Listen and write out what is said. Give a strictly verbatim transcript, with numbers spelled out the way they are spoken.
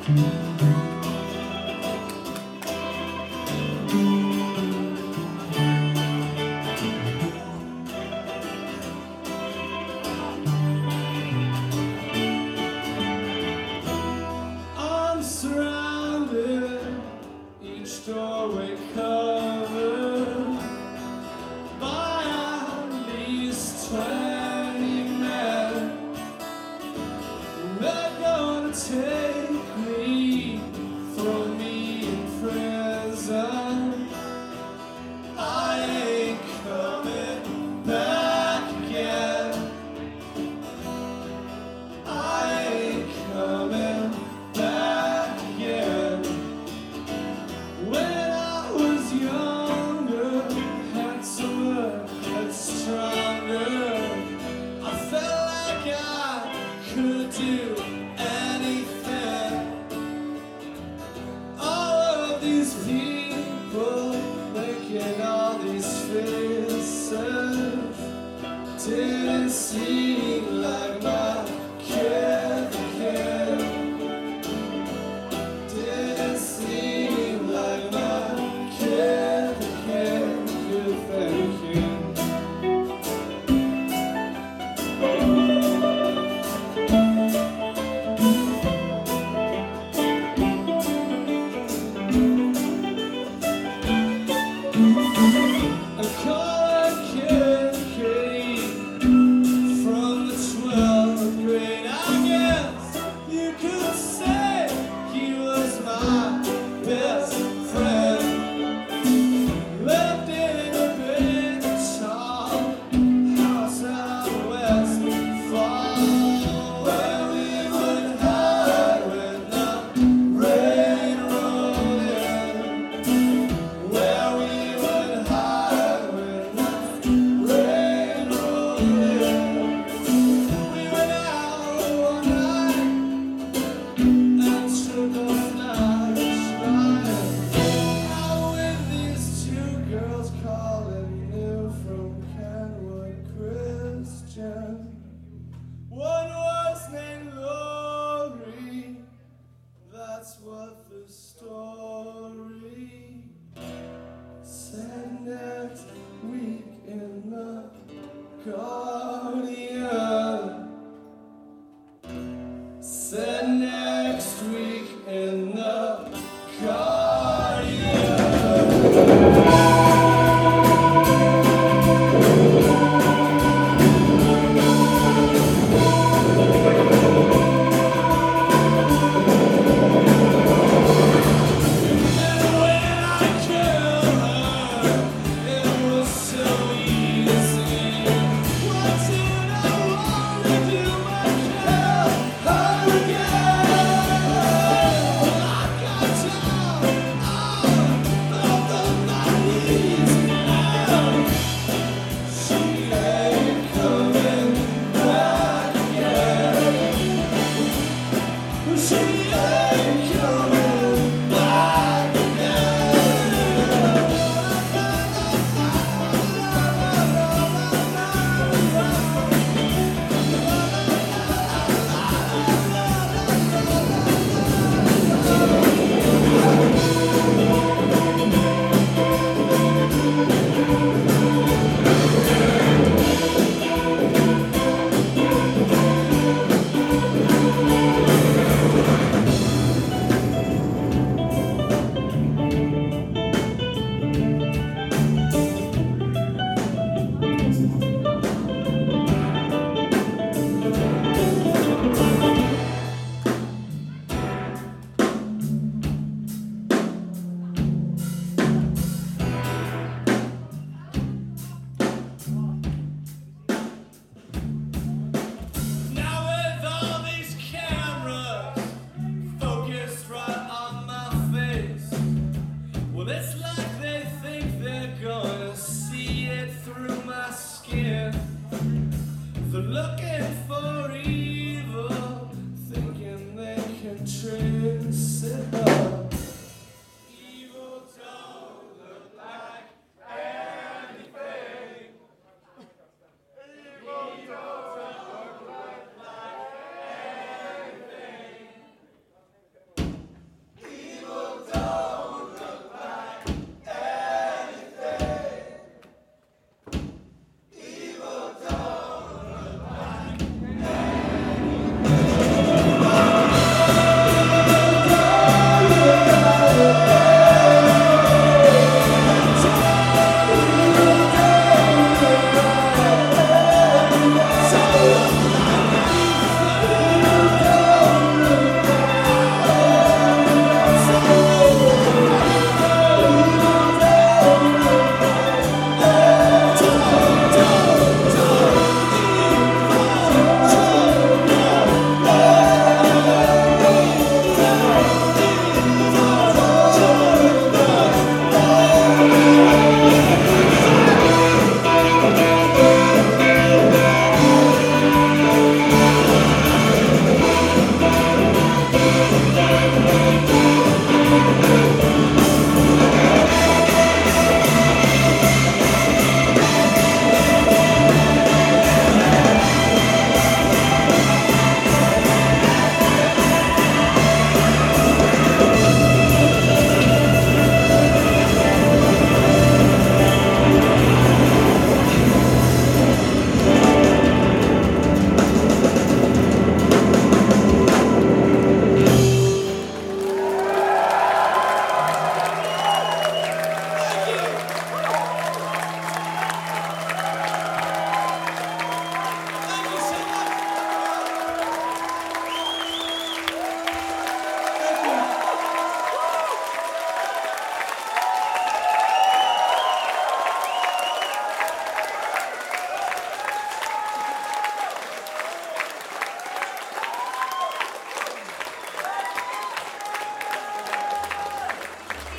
Surrounded, each doorway covered by at least twenty men. They're gonna take me, throw me in prison. I ain't coming back again. I ain't coming back again. When I was younger, handsomer and stronger, I felt like I could do anything. All of these people making all these faces didn't seem like my kid again. Didn't seem like my kid again. Good thinking. I call a kid Katie from the twelfth grade. I guess you could say he was my best friend. Lived in a big tall house out west, far where we would hide when the rain rolled in. Where we would hide when the rain rolled in. We went out one night and took off nights riding out with these two girls calling new from Kenwood Christian. What